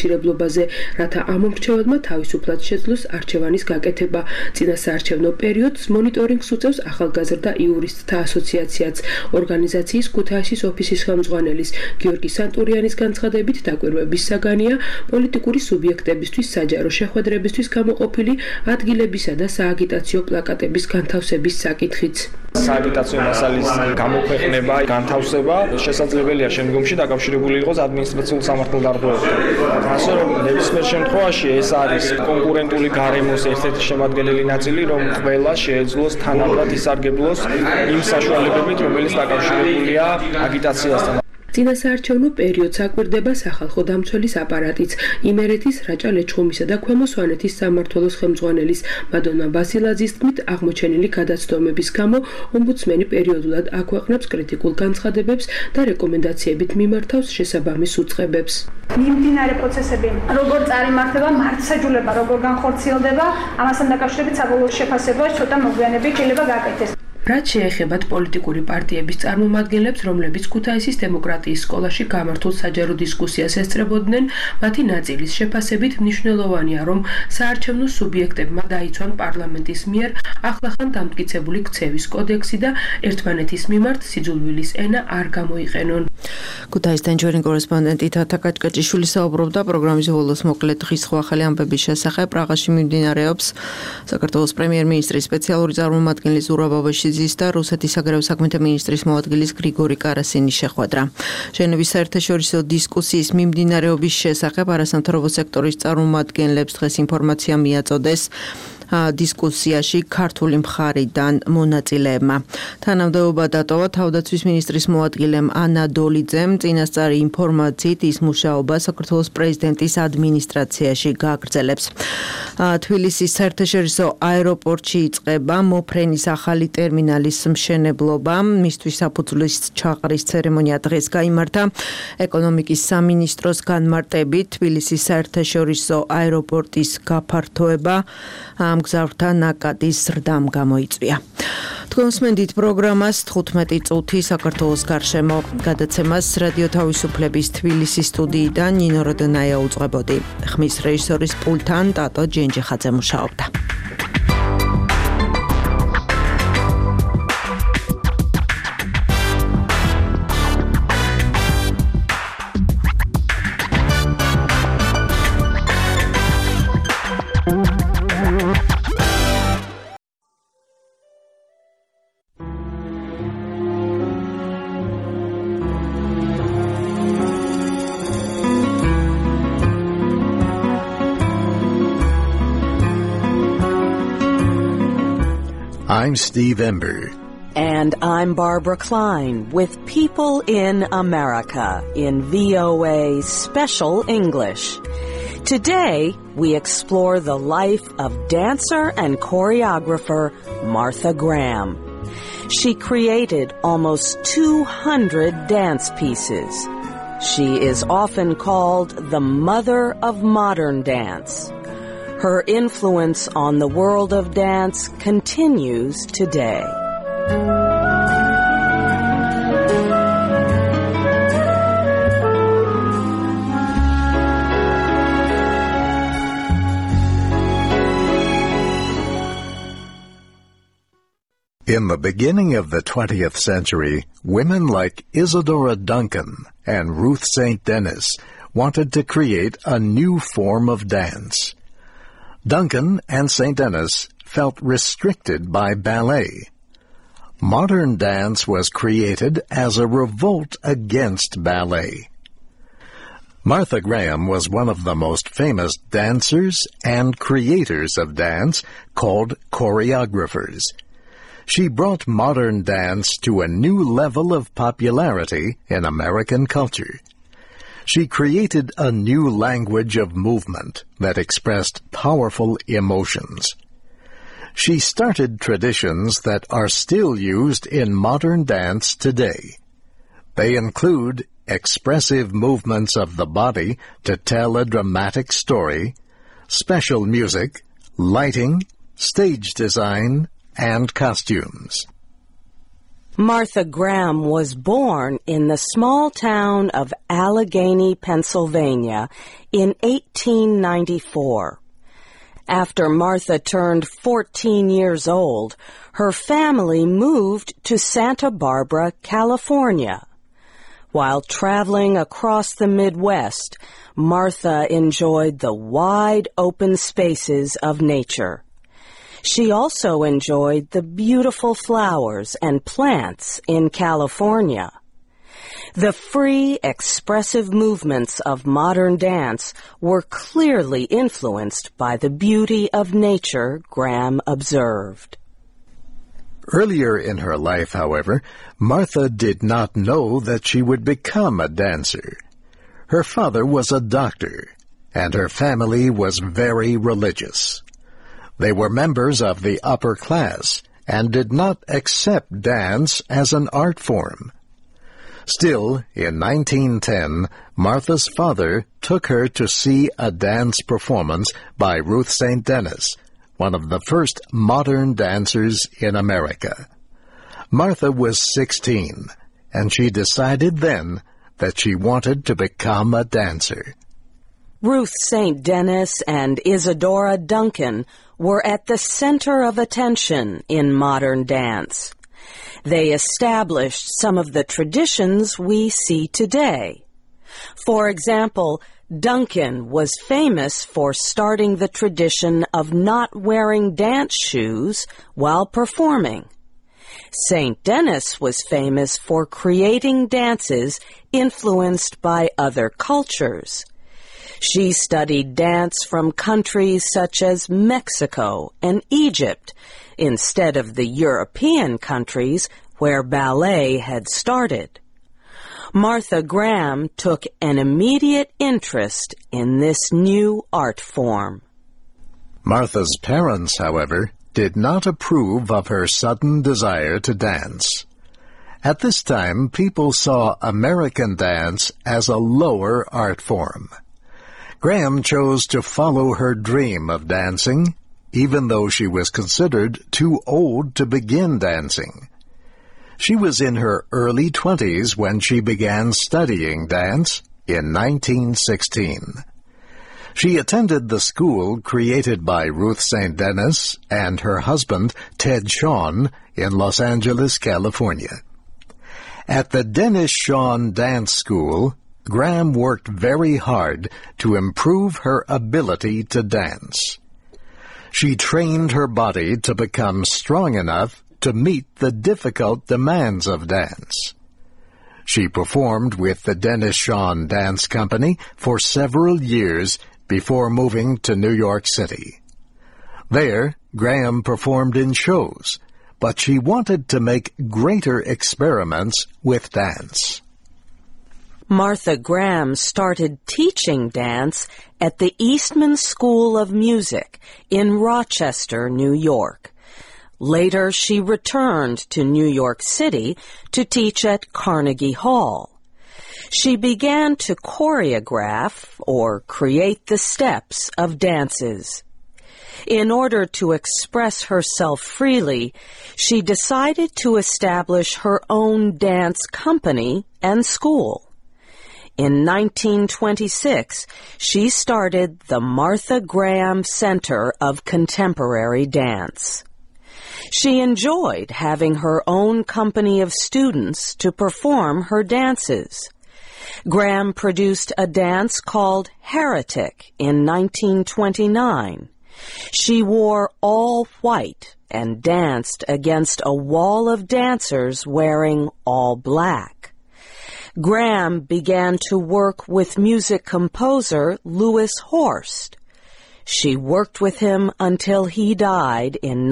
აუცილებლობაზე, რათა ამ მრჩევადმა თავისუფლად შეძლოს არჩევანის გაკეთება. წინასაარჩევნო პერიოდს მონიტორინგს უწევს ახალგაზრდა იურისტთა ასოციაციაც. ორგანიზაციის ქუთაისის ოფისის ხელმძღვანელის გიორგი სანტურიანის განცხადებით დაკვირვების საგანია პოლიტიკური სუბიექტებისთვის საჯარო შეხვედრებისთვის გამოყოფილი ადგილებისა და სააგიტაციო პლაკატების განთავსების საკითხიც. სააგიტაციო მასალის გამოქვეყნება, განთავსება შესაძლებელია შემდგომში დაკავშირებული იყოს ადმინისტრაციულ სამართალდარღვევებთან. ასე რომ ნებისმიერ შემთხვევაში ეს არის კონკურენტული გარემოს ერთ-ერთი შემადგენელი ნაწილი, რომ ყველა შეეძლოს თანაბრად ისარგებლოს იმ საშუალებებით, რომელიც დაკავშირებულია აგიტაციასთან. წინასაარჩევნო პერიოდს აკვირდება სახალხო დამცველის აპარატიც. იმერეთის რაჭა ლეჩხუმისა და ქვემო სვანეთის სამმართველოს ხელმძღვანელის მადონა ვასილაძის თქმით, აღმოჩენილი გადაცდომების გამო ომბუდსმენი პერიოდულად აქვეყნებს კრიტიკულ განცხადებებს და რეკომენდაციებით მიმართავს შესაბამის უწყებებს. მიმდინარე პროცესები როგორ წარიმართება, მართლმსაჯულება როგორ განხორციელდება, ამასთან დაკავშირებით საბოლოო შეფასება ცოტა მოგვიანებით შეიძლება გაკეთდეს. რაც შეეხებათ პოლიტიკური პარტიების წარმომადგენლებს, რომლებიც ქუთაისის დემოკრატიის სკოლაში გამართულ საჯარო დისკუსიას ესწრებოდნენ, მათი ნაწილის შეფასებით მნიშვნელოვანია, რომ საარჩევნო სუბიექტებმა დაიცვან პარლამენტის მიერ ახლახან დამტკიცებული ქცევის კოდექსი და ერთმანეთის მიმართ სიძულვილის ენა არ გამოიყენონ. ქუთაისთან ჩვენი კორესპონდენტი თათა კაჭკაჭიშვილი საუბრობდა პროგრამის ბოლოს მოკლედ დღის სხვა ახალი ამბების შესახებ. პრაღაში მიმდინარეობს საქართველოს პრემიერ-მინისტრის სპეციალური წარმომადგენლის ზურაბ აბაშიძის და რუსეთის საგარეო საქმეთა მინისტრის მოადგილის გრიგორი კარასინის შეხვედრა. ჟენევის საერთაშორისო დისკუსიის მიმდინარეობის შესახებ არასამთავრობო სექტორის წარმომადგენლებს დღეს ინფორმაცია მიაწოდეს დისკუსიაში ქართული მხარიდან მონაწილეებმა. თანამდებობა დატოვა თავდაცვის მინისტრის მოადგილემ ანა დოლიძემ. წინასწარი ინფორმაციით ის მუშაობა საქართველოს პრეზიდენტის ადმინისტრაციაში გააგრძელებს. თბილისის საერთაშორისო აეროპორტში იწყება მოფრენის ახალი ტერმინალის მშენებლობა. მისთვის საფუძვლის ჩაყრის ცერემონია დღეს გაიმართა. ეკონომიკის სამინისტროს განმარტებით თბილისის საერთაშორისო აეროპორტის გაფართოება მგზავრთა ნაკადის ზრდამ გამოიწვია. თქვენ მსმენთ პროგრამას 15 წუთი საქართველოს გარშემო გადაცემას რადიო თავისუფლების თბილისის სტუდიიდან ნინო როდონაია უძღვებოდი. ხმის რეჟისორის პულტთან ტატო ჯენჯიხაძე მუშაობდა. I'm Steve Ember. And I'm Barbara Klein with People in America in VOA Special English. Today, we explore the life of dancer and choreographer Martha Graham. She created almost 200 dance pieces. She is often called the mother of modern dance. Her influence on the world of dance continues today. In the beginning of the 20th century, women like Isadora Duncan and Ruth St. Denis wanted to create a new form of dance. Duncan and St. Denis felt restricted by ballet. Modern dance was created as a revolt against ballet. Martha Graham was one of the most famous dancers and creators of dance, called choreographers. She brought modern dance to a new level of popularity in American culture. She created a new language of movement that expressed powerful emotions. She started traditions that are still used in modern dance today. They include expressive movements of the body to tell a dramatic story, special music, lighting, stage design, and costumes. Martha Graham was born in the small town of Allegheny, Pennsylvania in 1894. After Martha turned 14 years old, her family moved to Santa Barbara, California. While traveling across the Midwest, Martha enjoyed the wide open spaces of nature. She also enjoyed the beautiful flowers and plants in California. The free, expressive movements of modern dance were clearly influenced by the beauty of nature, Graham observed. Earlier in her life, however, Martha did not know that she would become a dancer. Her father was a doctor, and her family was very religious. They were members of the upper class and did not accept dance as an art form. Still, in 1910, Martha's father took her to see a dance performance by Ruth St. Denis, one of the first modern dancers in America. Martha was 16, and she decided then that she wanted to become a dancer. Ruth St. Denis and Isadora Duncan were at the center of attention in modern dance. They established some of the traditions we see today. For example, Duncan was famous for starting the tradition of not wearing dance shoes while performing. St. Denis was famous for creating dances influenced by other cultures. She studied dance from countries such as Mexico and Egypt, instead of the European countries where ballet had started. Martha Graham took an immediate interest in this new art form. Martha's parents, however, did not approve of her sudden desire to dance. At this time, people saw American dance as a lower art form. Graham chose to follow her dream of dancing, even though she was considered too old to begin dancing. She was in her early 20s when she began studying dance in 1916. She attended the school created by Ruth St. Denis and her husband, Ted Shawn, in Los Angeles, California. At the Dennis Shawn Dance School, Graham worked very hard to improve her ability to dance. She trained her body to become strong enough to meet the difficult demands of dance. She performed with the Dennis Shawn Dance Company for several years before moving to New York City. There, Graham performed in shows, but she wanted to make greater experiments with dance. Martha Graham started teaching dance at the Eastman School of Music in Rochester, New York. Later, she returned to New York City to teach at Carnegie Hall. She began to choreograph or create the steps of dances. In order to express herself freely, she decided to establish her own dance company and school. In 1926, she started the Martha Graham Center of Contemporary Dance. She enjoyed having her own company of students to perform her dances. Graham produced a dance called Heretic in 1929. She wore all white and danced against a wall of dancers wearing all black. Graham began to work with music composer Louis Horst. She worked with him until he died in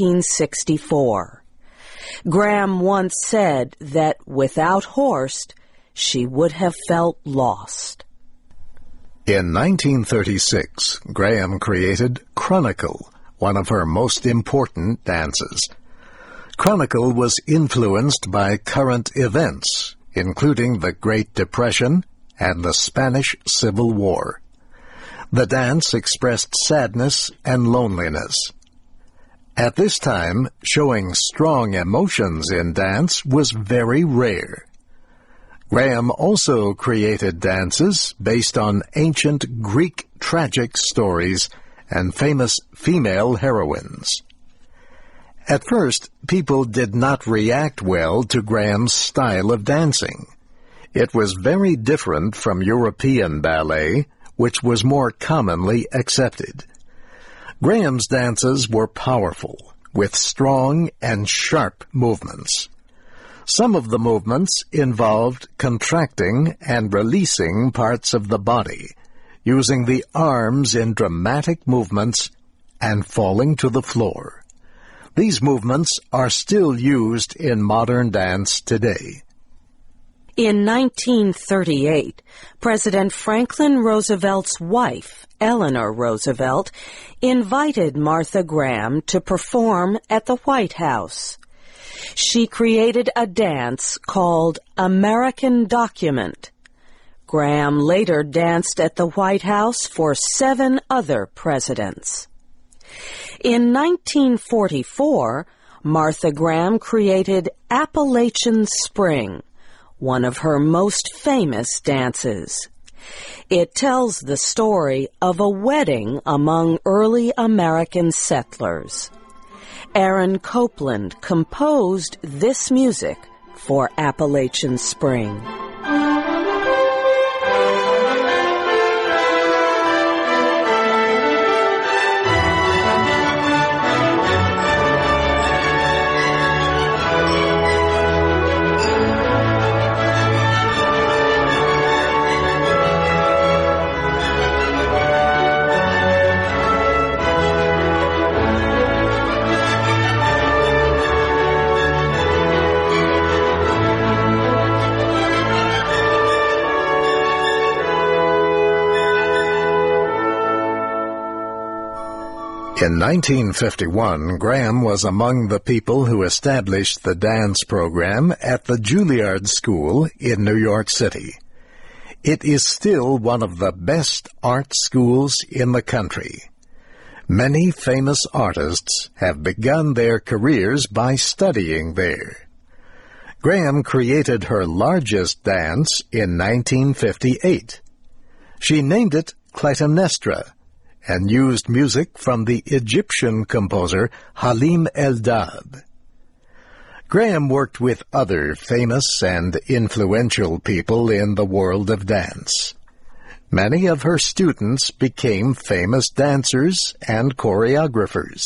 1964. Graham once said that without Horst, she would have felt lost. In 1936, Graham created Chronicle, one of her most important dances. Chronicle was influenced by current events, including the Great Depression and the Spanish Civil War. The dance expressed sadness and loneliness. At this time, showing strong emotions in dance was very rare. Graham also created dances based on ancient Greek tragic stories and famous female heroines. At first, people did not react well to Graham's style of dancing. It was very different from European ballet, which was more commonly accepted. Graham's dances were powerful, with strong and sharp movements. Some of the movements involved contracting and releasing parts of the body, using the arms in dramatic movements and falling to the floor. These movements are still used in modern dance today. In 1938, President Franklin Roosevelt's wife, Eleanor Roosevelt, invited Martha Graham to perform at the White House. She created a dance called American Document. Graham later danced at the White House for 7 other presidents. In 1944, Martha Graham created Appalachian Spring, one of her most famous dances. It tells the story of a wedding among early American settlers. Aaron Copland composed this music for Appalachian Spring. In 1951, Graham was among the people who established the dance program at the Juilliard School in New York City. It is still one of the best art schools in the country. Many famous artists have begun their careers by studying there. Graham created her largest dance in 1958. She named it Clytemnestra, and used music from the Egyptian composer Halim Eldad. Graham worked with other famous and influential people in the world of dance. Many of her students became famous dancers and choreographers.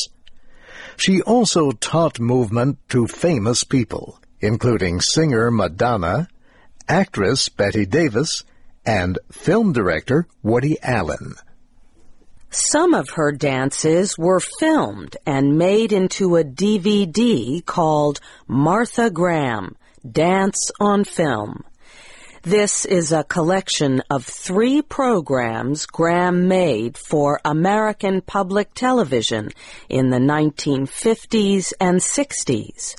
She also taught movement to famous people, including singer Madonna, actress Bette Davis, and film director Woody Allen. Some of her dances were filmed and made into a DVD called Martha Graham, Dance on Film. This is a collection of 3 programs Graham made for American public television in the 1950s and 60s.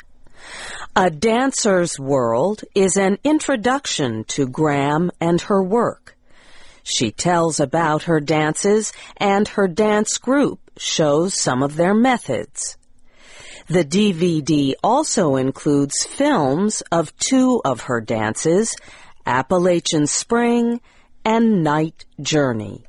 A Dancer's World is an introduction to Graham and her work. She tells about her dances, and her dance group shows some of their methods. The DVD also includes films of 2 of her dances, Appalachian Spring and Night Journey.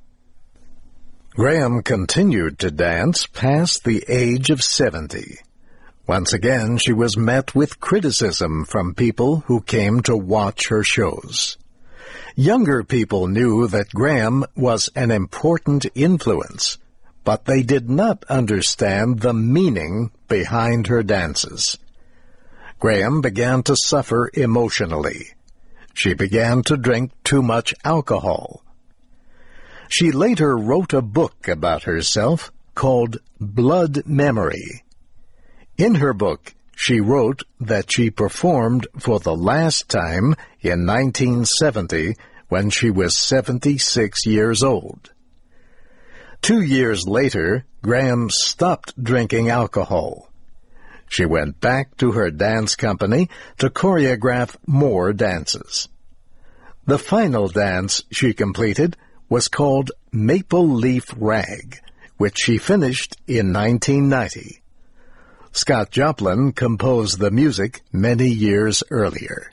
Graham continued to dance past the age of 70. Once again, she was met with criticism from people who came to watch her shows. Younger people knew that Graham was an important influence, but they did not understand the meaning behind her dances. Graham began to suffer emotionally. She began to drink too much alcohol. She later wrote a book about herself called Blood Memory. In her book, she wrote that she performed for the last time in 1970 when she was 76 years old. 2 years later, Graham stopped drinking alcohol. She went back to her dance company to choreograph more dances. The final dance she completed was called Maple Leaf Rag, which she finished in 1990. Scott Joplin composed the music many years earlier.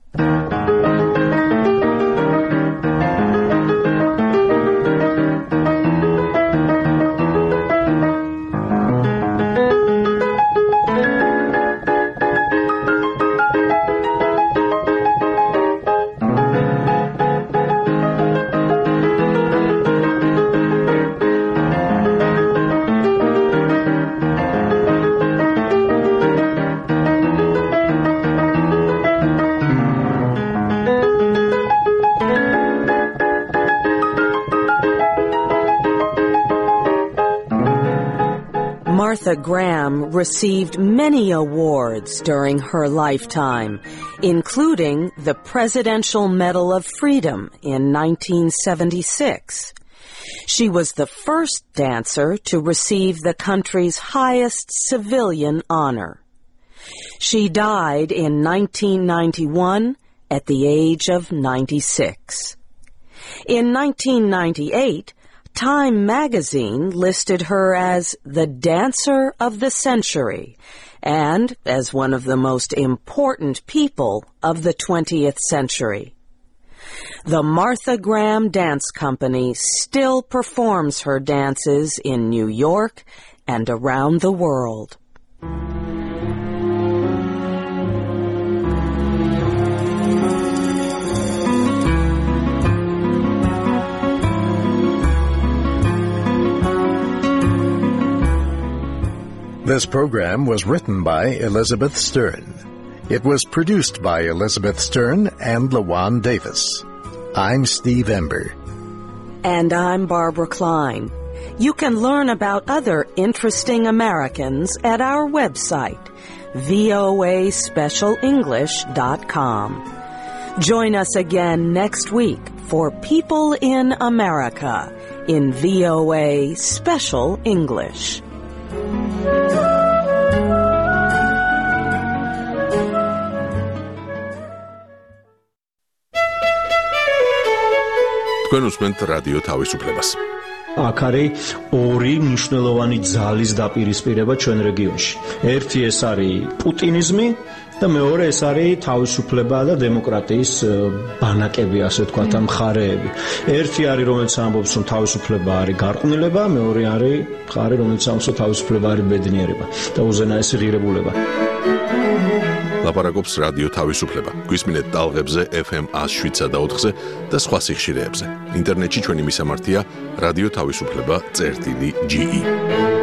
Martha Graham received many awards during her lifetime, including the Presidential Medal of Freedom in 1976. She was the first dancer to receive the country's highest civilian honor. She died in 1991 at the age of 96. In 1998, Time magazine listed her as the Dancer of the Century and as one of the most important people of the 20th century. The Martha Graham Dance Company still performs her dances in New York and around the world. This program was written by Elizabeth Stern. It was produced by Elizabeth Stern and LaJuan Davis. I'm Steve Ember. And I'm Barbara Klein. You can learn about other interesting Americans at our website, voaspecialenglish.com. Join us again next week for People in America in VOA Special English. თქვენ უსმენთ რადიო თავისუფლებას. აქ არის ორი მნიშვნელოვანი ძალის დაპირისპირება ჩვენ რეგიონში. ერთი ეს არის პუტინიზმი და მეორე ეს არის თავისუფლება და დემოკრატიის ბანაკები, ასე ვთქვათ, მხარეები. ერთი არის რომელიც ამბობს რომ თავისუფლება არის გარყვნილება, მეორე არის მხარე რომელიც ამბობს რომ თავისუფლება არის ბედნიერება და უზენაესი ღირებულება. ლაპარაკობს რადიო თავისუფლება. გვისმინეთ ტალღებზე FM 107 და 4-ზე და სხვა სიხშირეებზე. ინტერნეტში ჩვენი მისამართია radioთავისუფლება.ge